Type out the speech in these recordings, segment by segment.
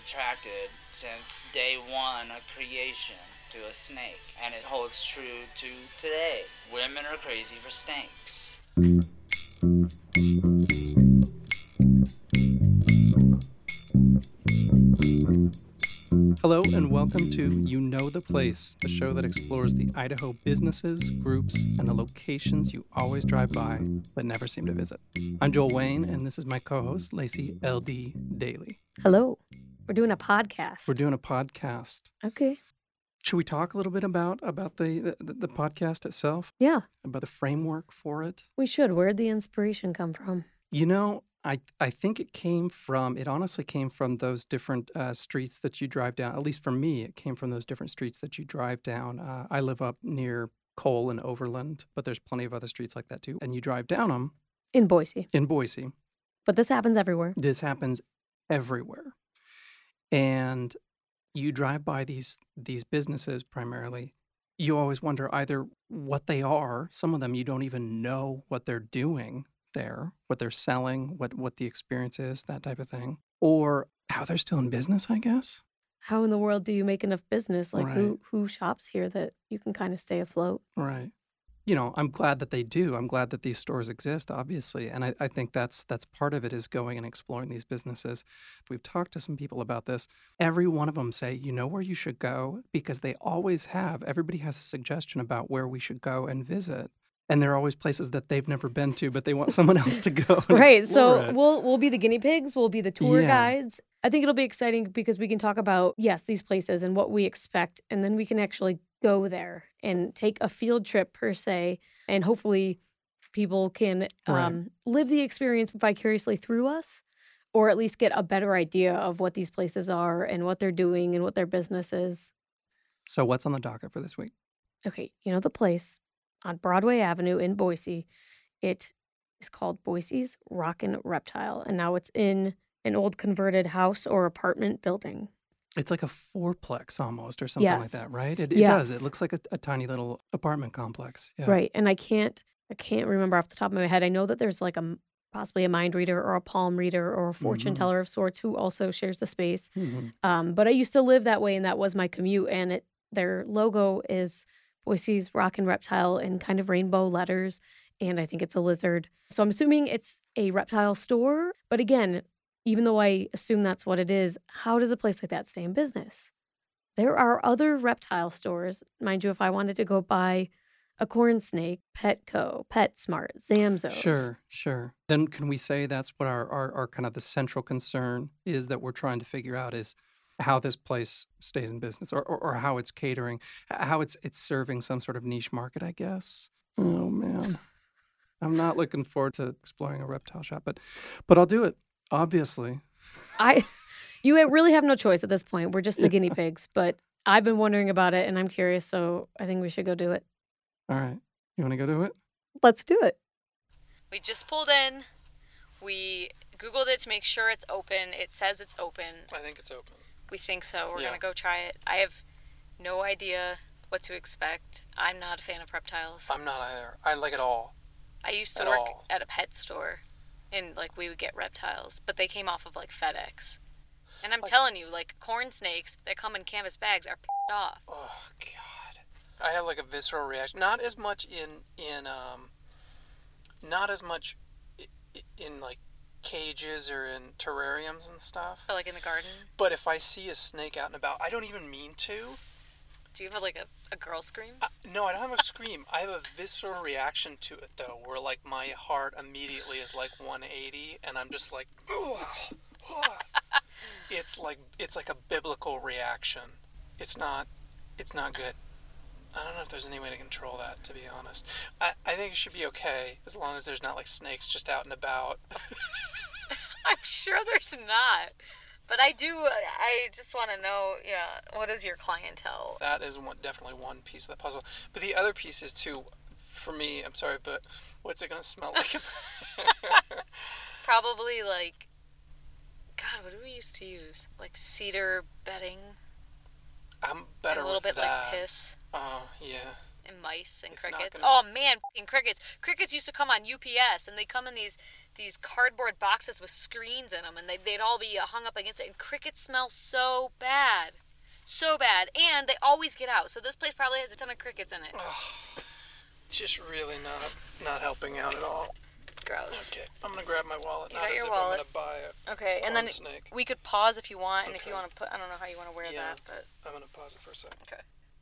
attracted since day one of creation to a snake, and it holds true to today. Women are crazy for snakes. Hello and welcome to You Know the Place, the show that explores the Idaho businesses, groups, and the locations you always drive by but never seem to visit. I'm Joel Wayne, and this is my co-host, Lacey L.D. Daly. Hello. We're doing a podcast. We're doing a podcast. Okay. Should we talk a little bit about the podcast itself? Yeah, About the framework for it? we should. Where'd the inspiration come from? You know, I think it honestly came from those different streets that you drive down. At least for me, it came from those different streets that you drive down. I live up near Cole and Overland, but there's plenty of other streets like that too. And you drive down them In Boise. in Boise. But this happens everywhere. This happens everywhere. And you drive by these businesses primarily. You always wonder either what they are. Some of them you don't even know what they're doing there, what they're selling, what the experience is, that type of thing, or how they're still in business, I guess. How in the world do you make enough business? Like Right. who shops here that you can kind of stay afloat? Right. You know, I'm glad that they do. I'm glad that these stores exist, obviously. And I think that's part of it, is going and exploring these businesses. We've talked to some people about this. Every one of them say, you know where you should go, because they always have. Everybody has a suggestion about where we should go and visit. And there are always places that they've never been to, but they want someone else to go. And Right. explore So it. we'll be the guinea pigs. We'll be the tour Yeah. guides. I think it'll be exciting because we can talk about, yes, these places and what we expect. And then we can actually go there and take a field trip per se. And hopefully people can Right. live the experience vicariously through us, or at least get a better idea of what these places are and what they're doing and what their business is. So what's on the docket for this week? Okay, you know the place on Broadway Avenue in Boise. It is called Boise's Rockin' Reptile, and now it's in an old converted house or apartment building. It's like a fourplex almost, or something like Yes. that, right? It does. It Yes. looks like a tiny little apartment complex. Yeah. Right, and I can't remember off the top of my head. I know that there's like possibly a mind reader or a palm reader or a fortune Mhm. teller of sorts who also shares the space. Mhm. But I used to live that way, and that was my commute. And their logo is Boise's Rockin' Reptile in kind of rainbow letters, and I think it's a lizard. So I'm assuming it's a reptile store. But again, even though I assume that's what it is, how does a place like that stay in business? There are other reptile stores. Mind you, if I wanted to go buy a corn snake, Petco, PetSmart, Zamzows. Sure. Then can we say that's what our kind of the central concern is, that we're trying to figure out, is how this place stays in business, or how it's catering, how it's serving some sort of niche market, I guess. Oh, man. I'm not looking forward to exploring a reptile shop, but I'll do it, obviously. You really have no choice at this point. We're just the guinea pigs, but I've been wondering about it and I'm curious, so I think we should go do it. All right. You want to go do it? Let's do it. We just pulled in. We Googled it to make sure it's open. It says it's open. I think it's open. We think so. We're Yeah. going to go try it. I have no idea what to expect. I'm not a fan of reptiles. I'm not either. I like it all. I used to at work all. at a pet store, and, we would get reptiles, but they came off of, FedEx. And I'm telling you, corn snakes that come in canvas bags are p***ed off. Oh, God. I have a visceral reaction. Not as much in cages or in terrariums and stuff. Or, in the garden. But if I see a snake out and about, I don't even mean to. Do you have, a girl scream? No, I don't have a scream. I have a visceral reaction to it, though, where, my heart immediately is, 180, and I'm just like, ugh. It's like a biblical reaction. It's not good. I don't know if there's any way to control that, to be honest. I think it should be okay, as long as there's not, like, snakes just out and about. I'm sure there's not. But I just want to know, what is your clientele? That is definitely one piece of the puzzle. But the other piece is, too, for me, I'm sorry, but what's it going to smell like? Probably, God, what do we used to use? Cedar bedding. I'm better And a little with bit that. like piss. Oh, yeah. And mice and It's not crickets. gonna Oh man, f***ing crickets! Crickets used to come on UPS, and they come in these these cardboard boxes with screens in them, and they'd all be hung up against it. And crickets smell so bad. So bad. And they always get out. So this place probably has a ton of crickets in it. Oh, just really not helping out at all. Gross. Okay, I'm going to grab my wallet. You got your wallet. I'm going to buy a Okay, and then snake. we could pause if you want, and if Okay. you want to put, I don't know how you want to wear that, but... I'm going to pause it for a second. Okay.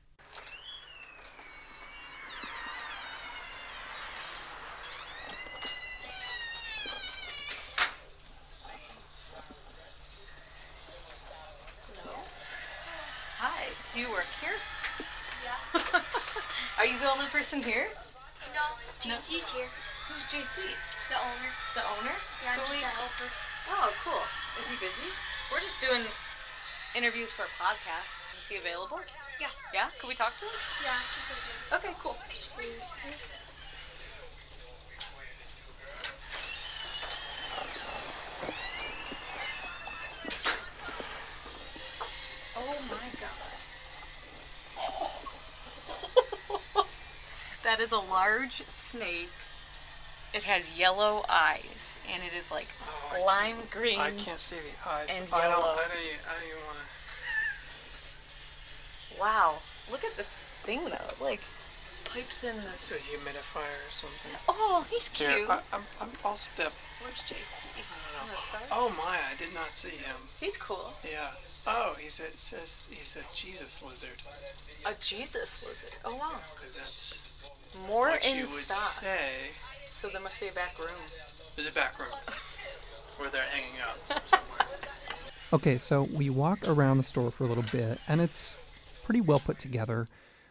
Hi, do you work here? Yeah. Are you the only person here? No, JC's here. Who's JC? The owner. The owner? Yeah, I'm Who just we- a helper. Oh, cool. Is he busy? We're just doing interviews for a podcast. Is he available? Yeah. Yeah? Can we talk to him? Yeah, I can Okay, cool. Oh my god. That is a large snake. It has yellow eyes, and it is like Oh, lime green. I can't see the eyes. And I yellow. don't even want to... Wow. Look at this thing though. It, like pipes in It's this. a humidifier or something. Oh, he's cute. Here, I'll step. Where's JC? I don't On know. this card? Oh my, I did not see him. He's cool. Yeah. Oh, it says he's a Jesus lizard. A Jesus lizard. Oh wow. Because that's More what in you would stock. say. So there must be a back room. There's a back room where they're hanging out somewhere. Okay, so we walk around the store for a little bit, and it's pretty well put together.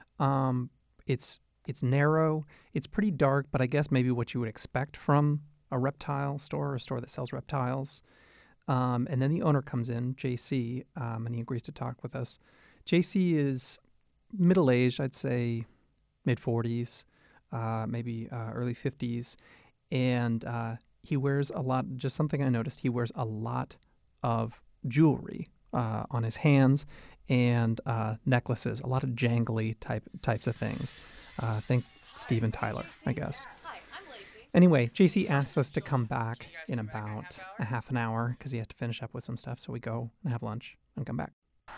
It's narrow, it's pretty dark, but I guess maybe what you would expect from a reptile store or a store that sells reptiles. And then the owner comes in, JC, and he agrees to talk with us. JC is middle-aged, I'd say mid-40s, maybe early 50s, and he wears a lot, just something I noticed, he wears a lot of jewelry on his hands and necklaces, a lot of jangly types of things. Think Steven Tyler, I guess. Hi, I'm Lacey. Anyway, JC asks us to come back in about a half an hour because he has to finish up with some stuff. So we go and have lunch and come back.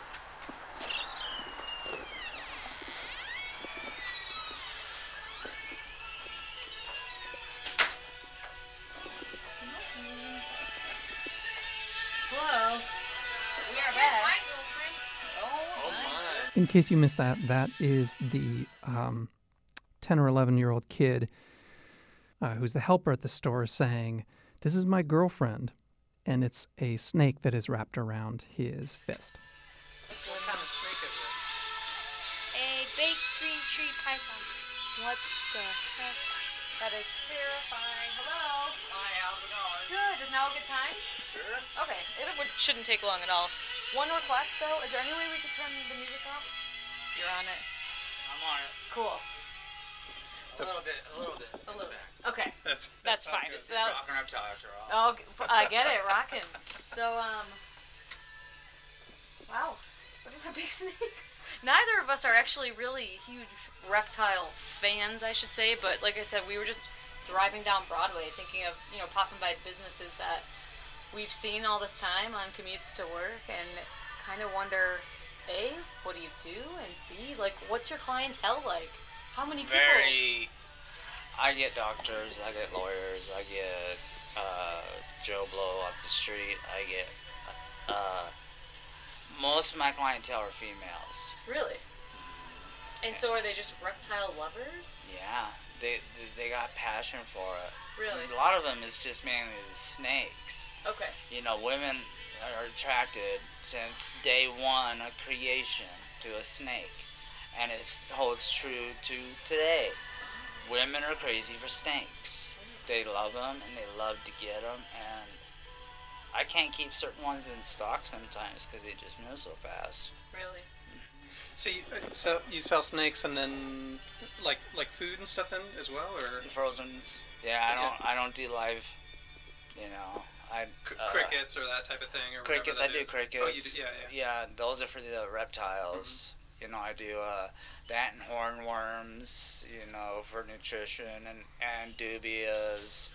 Hello. We are Here's back. my girlfriend. Oh my. In case you missed that, that is the 10 or 11-year-old kid who's the helper at the store saying, "This is my girlfriend," and it's a snake that is wrapped around his fist. What kind of snake is it? A big green tree python. What the heck? That is terrifying. Hello. Hi, how's it going? Good. Is now a good time? Sure. Okay. Shouldn't take long at all. One request though. Is there any way we could turn the music off? You're on it. I'm on it. Cool. A little bit. A little bit. Okay. That's fine. It's So that- rocking reptile after all. Oh, I get it, rockin'. So, wow, those are big snakes. Neither of us are actually really huge reptile fans, I should say, but like I said, we were just driving down Broadway thinking of, popping by businesses that we've seen all this time on commutes to work and kind of wonder, A, what do you do? And B, like, what's your clientele like? How many people? I get doctors, I get lawyers, I get Joe Blow off the street, I get most of my clientele are females. Really? And so are they just reptile lovers? Yeah, they got passion for it. Really? A lot of them is just mainly the snakes. Okay. Women are attracted since day one of creation to a snake, and it holds true to today. Women are crazy for snakes. They love them and they love to get them, and I can't keep certain ones in stock sometimes because they just move so fast. Really? So you sell snakes and then like food and stuff then as well, or Frozen's, yeah. I don't do live. crickets or that type of thing, or Crickets, whatever I that do crickets. Oh, you do, yeah. Yeah, those are for the reptiles. I do that and hornworms, for nutrition, and dubias,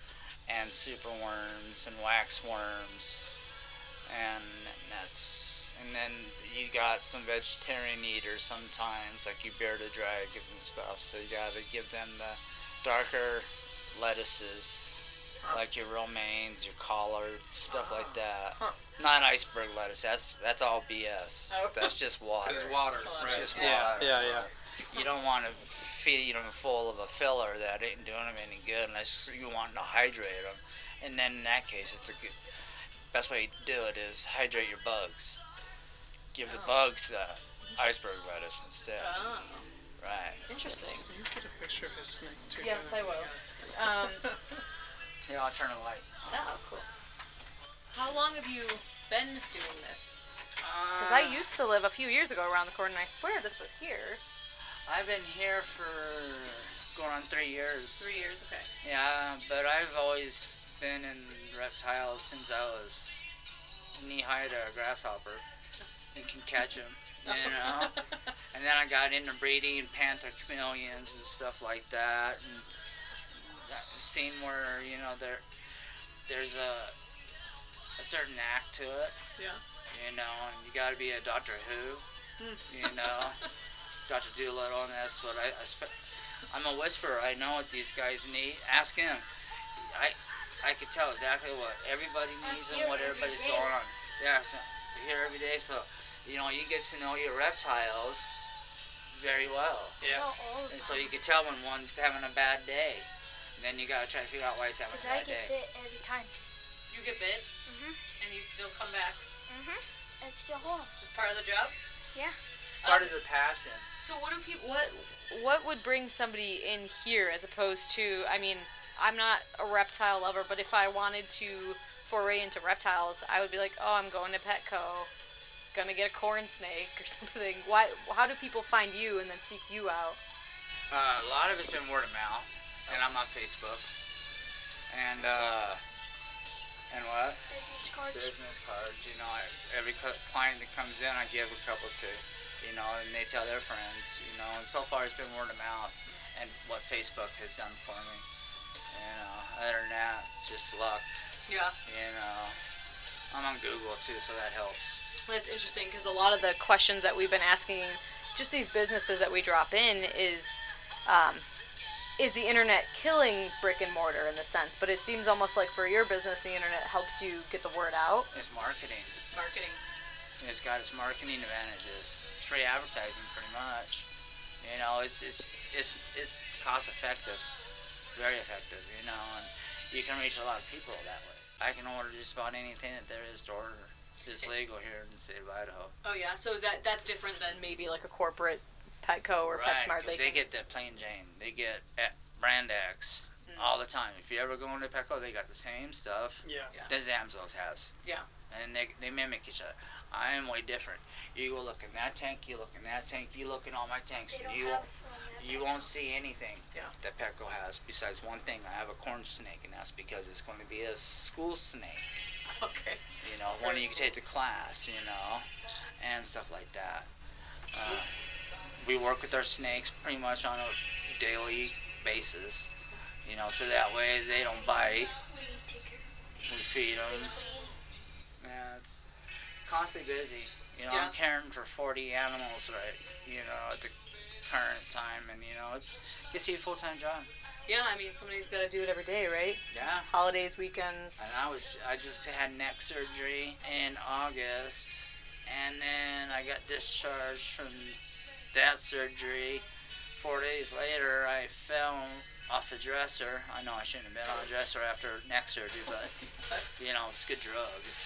and superworms and waxworms, and then you got some vegetarian eaters sometimes, like your bearded dragons and stuff. So you gotta give them the darker lettuces, like your romaines, your collards, stuff like that. Not iceberg lettuce. That's all BS. Oh. That's just water. It's water, It's right? just Yeah, water. yeah, So yeah. you don't want to feed them full of a filler that ain't doing them any good unless you want to hydrate them. And then in that case, it's the best way to do it is hydrate your bugs. Give the bugs the iceberg lettuce instead. Oh, Right. interesting. You get a picture of his snake too. Yes, I will. Here, I'll turn the light. Oh, cool. How long have you been doing this? Because I used to live a few years ago around the corner, and I swear this was here. I've been here for going on 3 years. 3 years, okay. Yeah, but I've always been in reptiles since I was knee-high to a grasshopper. You can catch them, you know. And then I got into breeding panther chameleons and stuff like that, and seen where there's a certain act to it, Yeah. and you got to be a Doctor Who, Dr. Doolittle, and that's what I'm a whisperer. I know what these guys need. Ask him. I could tell exactly what everybody needs and what everybody's going on. Yeah, so you're here every day, so you get to know your reptiles very well. Yeah. Not all the And so you can tell when one's having a bad day. Then you gotta try to figure out why it's having a Because I bad get day. bit every time. You get bit, Mhm. and you still come back. Mhm. And still home. Just part of the job. Yeah. Part of the passion. So what do people? What would bring somebody in here as opposed to? I mean, I'm not a reptile lover, but if I wanted to foray into reptiles, I would be like, oh, I'm going to Petco, gonna get a corn snake or something. Why? How do people find you and then seek you out? A lot of it's been word of mouth, and I'm on Facebook. And what? Business cards. Business cards. Every client that comes in, I give a couple to, and they tell their friends, and so far it's been word of mouth and what Facebook has done for me. Other than that, it's just luck. Yeah. I'm on Google too, so that helps. That's interesting because a lot of the questions that we've been asking, just these businesses that we drop in, is the internet killing brick and mortar in the sense? But it seems almost like for your business, the internet helps you get the word out. It's marketing. Marketing. It's got its marketing advantages. It's free advertising, pretty much. It's cost effective, very effective. And you can reach a lot of people that way. I can order just about anything that there is to order. It's legal here in the state of Idaho. Oh yeah, so that's different than maybe like a corporate Petco or Right, PetSmart. because they get that plain Jane. They get Brand X all the time. If you ever go into Petco, they got the same stuff Yeah. that Zamzows has. Yeah. And they mimic each other. I am way different. You go look in that tank, you look in that tank, you look in all my tanks, They and don't have you won't see anything Yeah. that Petco has besides one thing. I have a corn snake, and that's because it's going to be a school snake. Okay. One you can take to class, and stuff like that. We work with our snakes pretty much on a daily basis, so that way they don't bite. We feed them. Yeah, it's constantly busy. Yeah. I'm caring for 40 animals at the current time, and it gets to be a full-time job. Yeah, I mean somebody's got to do it every day, right? Yeah. Holidays, weekends. And I just had neck surgery in August, and then I got discharged from that surgery. 4 days later, I fell off a dresser. I know I shouldn't have been on a dresser after neck surgery, but it's good drugs.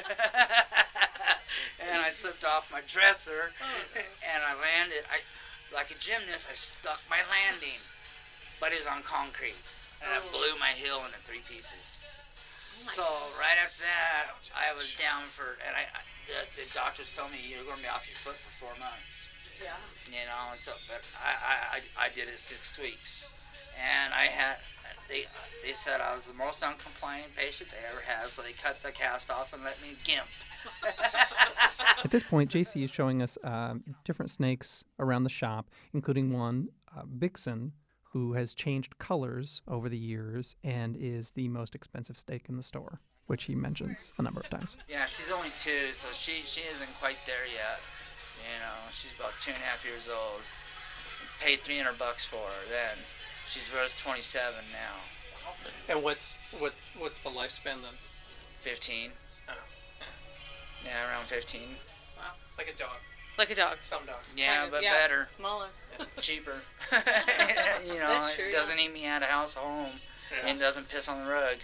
And I slipped off my dresser, and I landed. Like a gymnast, I stuck my landing, but it was on concrete, and I blew my heel into 3 pieces. So right after that, I was down and the doctors told me you're going to be off your foot for 4 months. Yeah. And so, but I did it 6 weeks, and they said I was the most uncompliant patient they ever had, so they cut the cast off and let me gimp. At this point, JC is showing us different snakes around the shop, including one, Vixen, who has changed colors over the years and is the most expensive steak in the store, which he mentions a number of times. Yeah, she's only 2, so she isn't quite there yet. You know, she's about 2.5 years old. Paid $300 for her then. She's worth 27 now. And what's the lifespan then? 15. Oh, Yeah, around 15. wow. Like a dog. Like a dog. Some dogs. Yeah, Kind of, but yeah. better, Smaller. cheaper. You know, That's true, it yeah. doesn't eat me out of house home, Yeah. and doesn't piss on the rug.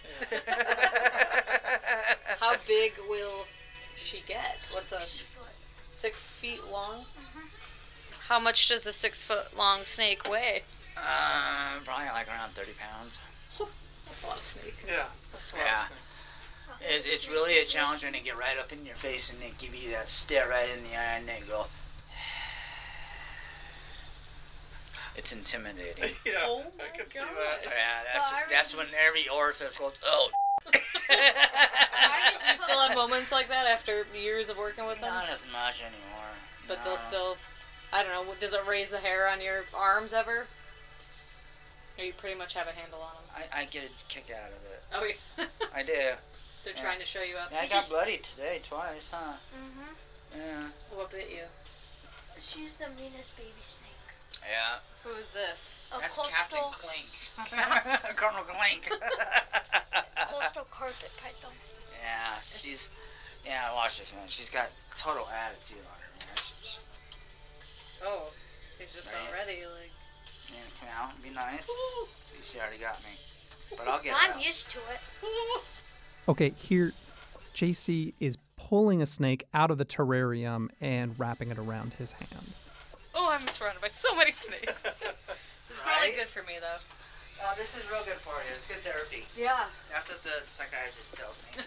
How big will she get? What's a 6 foot. 6 feet long? How much does a 6 foot long snake weigh? Probably like around 30 pounds. That's a lot of snake. Yeah. That's what I Yeah. was thinking. It's really a challenge when they get right up in your face and they give you that stare right in the eye and they go. It's intimidating. Yeah, Oh I my could see gosh. that. Yeah, that's when every orifice goes, oh. Do you still have moments like that after years of working with them? Not as much anymore. But No. they'll still, I don't know, does it raise the hair on your arms ever? Or you pretty much have a handle on them? I get a kick out of it. Oh, yeah. I do. They're trying to show you up. Yeah, I got bloodied today twice, huh? Mm-hmm. Yeah. What bit you? She's the meanest baby snake. Yeah. Who is this? A That's coastal, Captain Clink. Colonel Clink. coastal carpet python. Yeah, yeah, watch this, man. She's got total attitude on her, man. Oh, she's just Right. already like. Yeah, come out and be nice. See, she already got me. But I'll get I'm out. used to it. Okay, here, JC is pulling a snake out of the terrarium and wrapping it around his hand. Oh, I'm surrounded by so many snakes. It's probably Right? good for me though. Oh, this is real good for you. It's good therapy. Yeah. That's what the psychiatrist tells me.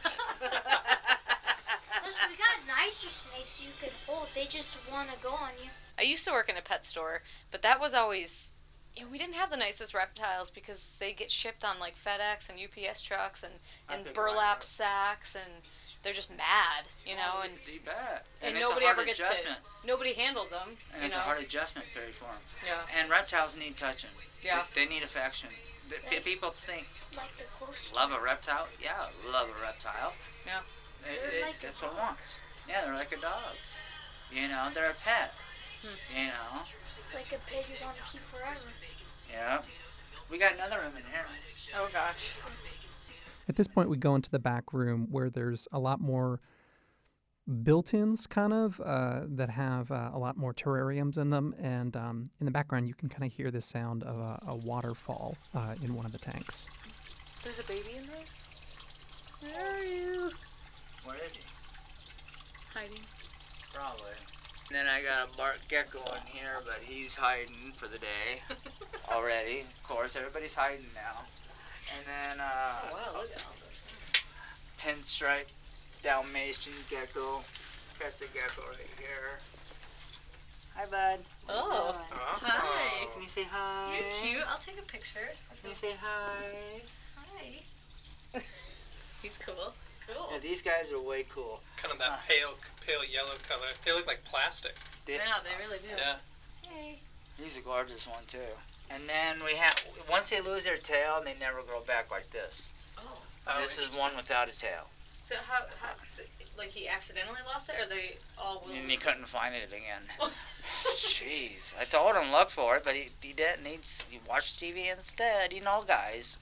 Listen, we got nicer snakes you could hold. They just want to go on you. I used to work in a pet store, but that was always, we didn't have the nicest reptiles because they get shipped on like FedEx and UPS trucks and I think burlap I- sacks, and they're just mad, you know, and you bet. and it's a nobody hard ever gets adjustment. nobody handles them, And you it's know. a hard adjustment period for them. Yeah. And reptiles need touching. Yeah. They need affection. People think, Like the coastal. love a reptile? Yeah, love a reptile. Yeah. They're like That's a what it dog. wants. Yeah, they're like a dog. You know, they're a pet. You know, It's like a pet you want to keep forever. yeah. We got another room in here. Oh gosh. At this point, we go into the back room where there's a lot more built-ins, kind of, that have a lot more terrariums in them. And in the background, you can kind of hear the sound of a waterfall in one of the tanks. There's a baby in there? Where are you? Where is he? Hiding. Probably. And then I got a bark gecko in here, but he's hiding for the day already. Of course, everybody's hiding now. And then Oh wow, look at all this. pinstripe Dalmatian gecko, crested gecko right here. Hi, bud. Oh. Hi. Can you say hi? You're cute. I'll take a picture. Can you say hi? Hi. He's cool. Cool. Yeah, these guys are way cool. Kind of that pale yellow color. They look like plastic. They- Yeah, they really do. Yeah. Hey. He's a gorgeous one too. And then we have once they lose their tail, they never grow back like this. Oh. Oh, This is interesting. one without a tail, So how like he accidentally lost it, or they all will? and he couldn't find it again. Jeez, I told him look for it, but he didn't. He watched TV instead. You know, guys.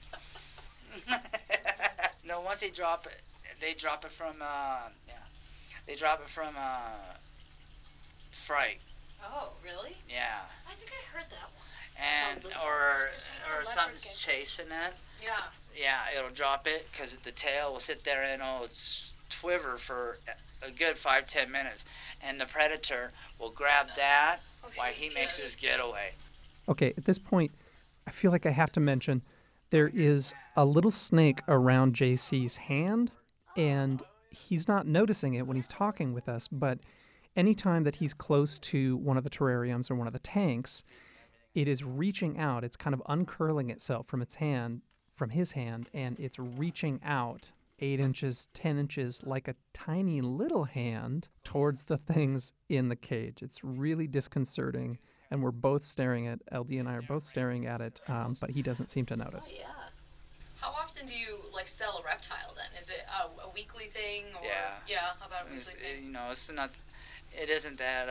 No, once they drop it from they drop it from fright. Oh, really? Yeah, I think I heard that once. and Lizards. or The something's leopard chasing it. Yeah. Yeah, it'll drop it because the tail will sit there and it'll twiver for a good 5-10 minutes, and the predator will grab that while he makes his getaway. Okay, at this point, I feel like I have to mention there is a little snake around JC's hand, and he's not noticing it when he's talking with us, but anytime that he's close to one of the terrariums or one of the tanks, it is reaching out. It's kind of uncurling itself from his hand, and it's reaching out 8 inches, 10 inches, like a tiny little hand towards the things in the cage. It's really disconcerting and we're both staring at LD and I are both staring at it, but he doesn't seem to notice. Oh, yeah. How often do you sell a reptile then? Is it a weekly thing or how about a weekly thing? It's not. It isn't that.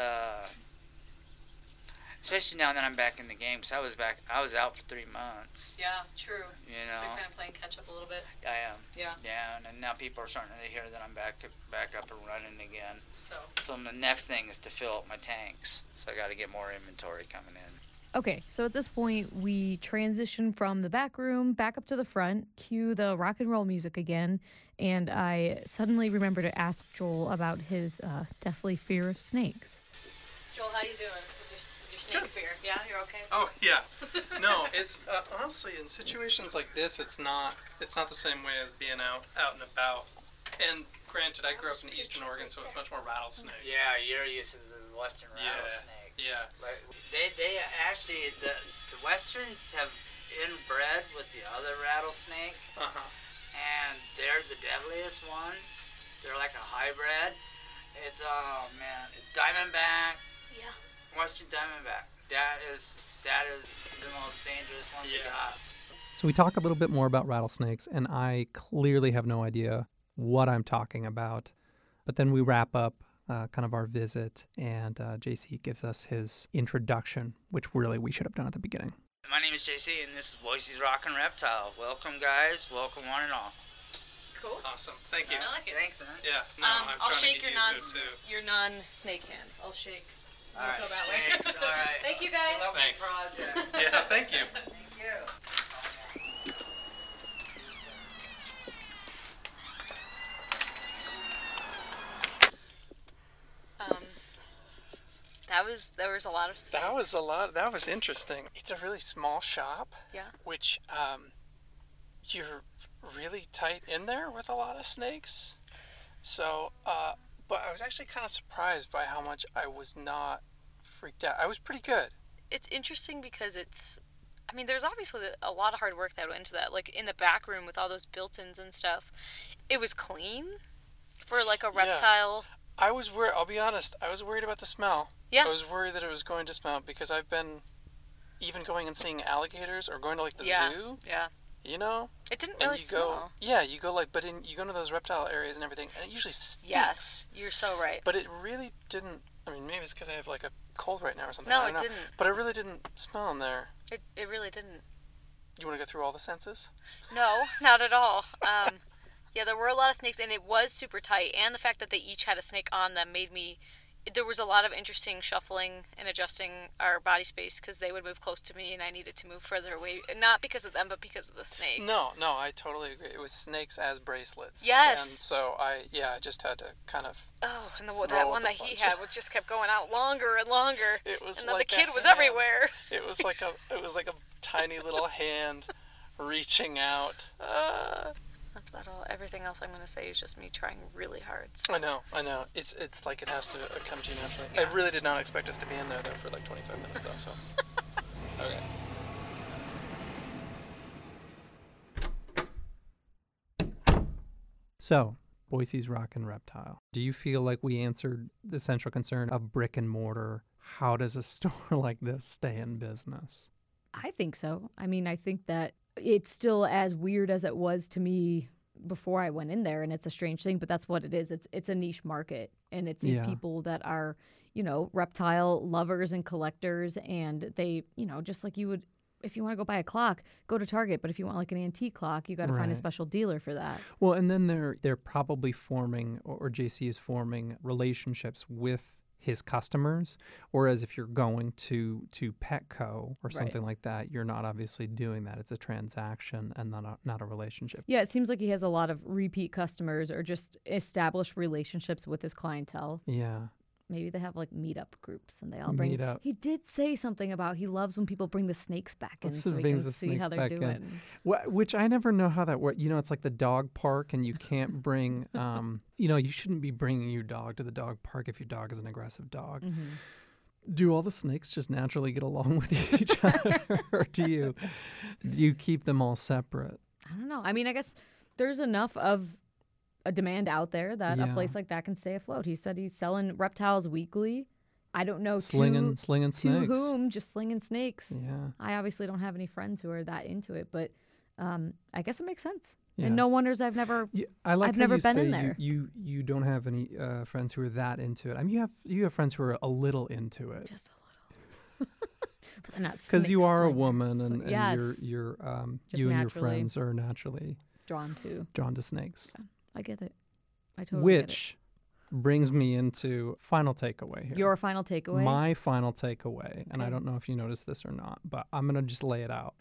Especially now that I'm back in the game, because I was out for 3 months. Yeah, true. So you're kind of playing catch up a little bit. I am. Yeah. Yeah, and now people are starting to hear that I'm back up and running again. So the next thing is to fill up my tanks. So I got to get more inventory coming in. Okay, so at this point, we transition from the back room back up to the front, cue the rock and roll music again, and I suddenly remember to ask Joel about his deathly fear of snakes. Joel, how you doing with your snake fear? Yeah, you're okay? Oh yeah, no, it's honestly in situations like this, it's not the same way as being out and about. And granted, I grew up in Eastern Oregon, so it's much more rattlesnake. Yeah, you're used to the Western rattlesnakes. Yeah. Like, they actually the Westerns have inbred with the other rattlesnake, and they're the deadliest ones. They're like a hybrid. It's Diamondback. Yeah. Western Diamondback. That is the most dangerous one we got. So we talk a little bit more about rattlesnakes, and I clearly have no idea what I'm talking about. But then we wrap up kind of our visit, and JC gives us his introduction, which really we should have done at the beginning. My name is JC, and this is Boise's Rockin' Reptile. Welcome, guys. Welcome, one and all. Cool. Awesome. Thank you. I like it. Thanks, man. Yeah. No, I'm I'll trying shake to get your used to it too. your non-snake hand. I'll shake. All right. Go that way. Thanks. All right. Thank you, guys. Good luck with Thanks. the project. Yeah. Thank you. Thank you. There was a lot of snakes. That was interesting. It's a really small shop. Yeah. Which you're really tight in there with a lot of snakes. So, but I was actually kind of surprised by how much I was not freaked out. I was pretty good. It's interesting because there's obviously a lot of hard work that went into that. Like in the back room with all those built-ins and stuff, it was clean for like a reptile. I was worried. I'll be honest. I was worried about the smell. Yeah. I was worried that it was going to smell because I've been even going and seeing alligators or going to like the zoo. Yeah. You know. It didn't And really smell. you go you go into those reptile areas and everything, and it usually stinks. Yes, you're so right. But it really didn't. I mean, maybe it's because I have like a cold right now or something. No, I don't know. didn't. But it really didn't smell in there. It really didn't. You want to go through all the senses? No, not at all. Yeah, there were a lot of snakes, and it was super tight. And the fact that they each had a snake on them made me... There was a lot of interesting shuffling and adjusting our body space because they would move close to me, and I needed to move further away. Not because of them, but because of the snake. No, I totally agree. It was snakes as bracelets. Yes. And so I just had to kind of... Oh, and that one that he had just kept going out longer and longer. It was and then like the kid a was hand. everywhere. It was like a tiny little hand reaching out. That's about all. Everything else I'm going to say is just me trying really hard. So. I know. It's like it has to come to you naturally. Yeah. I really did not expect us to be in there, though, for like 25 minutes, though, so... Okay. So, Boise's Rockin' Reptile. Do you feel like we answered the central concern of brick and mortar? How does a store like this stay in business? I think so. I mean, I think that it's still as weird as it was to me before I went in there, and it's a strange thing, but that's what it is. It's a niche market, and it's these people that are, reptile lovers and collectors, and they, just like you would, if you want to go buy a clock, go to Target, but if you want like an antique clock, you got to find a special dealer for that. Well, and then they're probably forming, or JC is forming relationships with his customers, whereas if you're going to Petco or something like that, you're not obviously doing that. It's a transaction and not a relationship. Yeah, it seems like he has a lot of repeat customers or just established relationships with his clientele. Yeah. Maybe they have like meetup groups and they all bring. Meetup. He did say something about he loves when people bring the snakes back in so he can see how they're doing. Which I never know how that works. It's like the dog park, and you can't bring. You shouldn't be bringing your dog to the dog park if your dog is an aggressive dog. Mm-hmm. Do all the snakes just naturally get along with each other, or do you keep them all separate? I don't know. I mean, I guess there's enough of a demand out there that a place like that can stay afloat. He said he's selling reptiles weekly, I don't know slinging to snakes. whom, just slinging snakes. Yeah. I obviously don't have any friends who are that into it, but I guess it makes sense. Yeah. And no wonders I've never I've never been in there. You don't have any friends who are that into it. I mean, you have friends who are a little into it. Just a little. But they're not Because you are a snake woman, slingers. and Yes. you Just and your naturally friends are naturally drawn to snakes. I get it. I totally Which brings me into final takeaway here. get it. Your final takeaway? My final takeaway, and I Okay. don't know if you noticed this or not, but I'm going to just lay it out.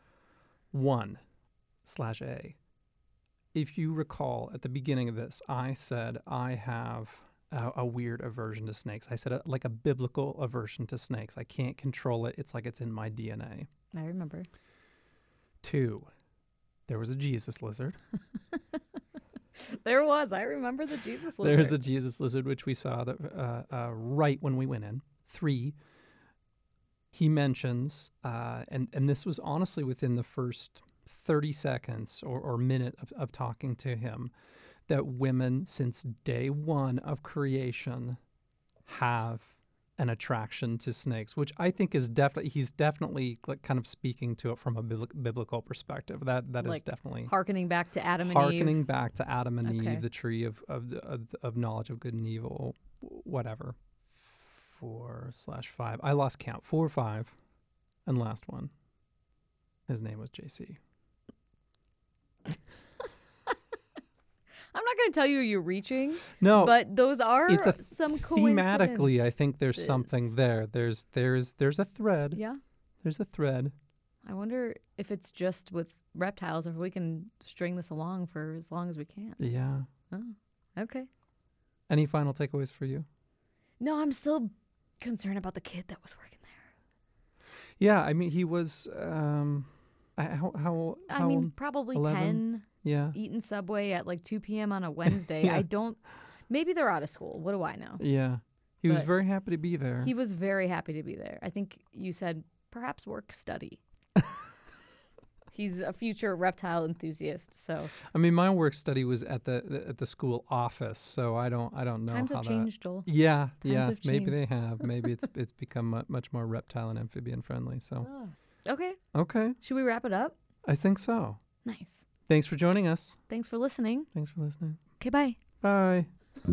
1/A. If you recall, at the beginning of this, I said I have a weird aversion to snakes. I said like a biblical aversion to snakes. I can't control it. It's like it's in my DNA. I remember. 2, there was a Jesus lizard. There was. I remember the Jesus lizard. There's a Jesus lizard, which we saw right when we went in. 3, he mentions, and this was honestly within the first 30 seconds or minute of talking to him, that women since day one of creation have an attraction to snakes, which I think is he's definitely like kind of speaking to it from a biblical perspective. That is Like definitely Harkening back to Adam and harkening Eve. back to Adam and Okay. Eve, the tree of knowledge of good and evil, whatever. 4/5. I lost count. 4 or 5, and last one. His name was JC. I'm not going to tell you you're reaching, No, but those are it's a some thematically. I coincidences. think there's something there. There's a thread. Yeah. There's a thread. I wonder if it's just with reptiles or if we can string this along for as long as we can. Yeah. Oh, okay. Any final takeaways for you? No, I'm still concerned about the kid that was working there. Yeah, I mean, he was. How I mean, probably 11? 10, Yeah. eating Subway at like 2 p.m. on a Wednesday. Yeah. I don't. Maybe they're out of school. What do I know? Yeah. He was But very happy to be there. He was very happy to be there. I think you said perhaps work study. He's a future reptile enthusiast, so I mean, my work study was at the school office, so I don't know times how have that. changed, Joel. Yeah, Times have maybe changed. they have. Maybe it's become much more reptile and amphibian friendly. So Okay, okay, should we wrap it up? I think so. Nice. Thanks for joining us. Thanks for listening. Thanks for listening. Okay, bye. Bye.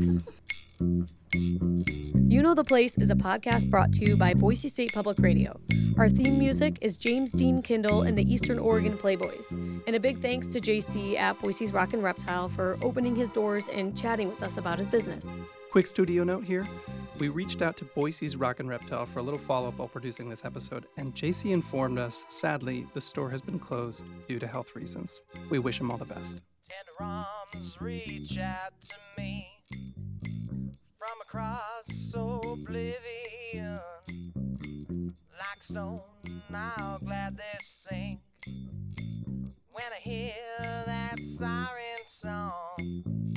You Know the Place is a podcast brought to you by Boise State Public Radio. Our theme music is James Dean Kindle and the Eastern Oregon Playboys. And a big thanks to JC at Boise's Rock and Reptile for opening his doors and chatting with us about his business. Quick studio note here. We reached out to Boise's Rock and Reptile for a little follow-up while producing this episode, and JC informed us, sadly, the store has been closed due to health reasons. We wish him all the best. And her arms reach out to me from across oblivion, like stone, I'll gladly sink when I hear that siren song.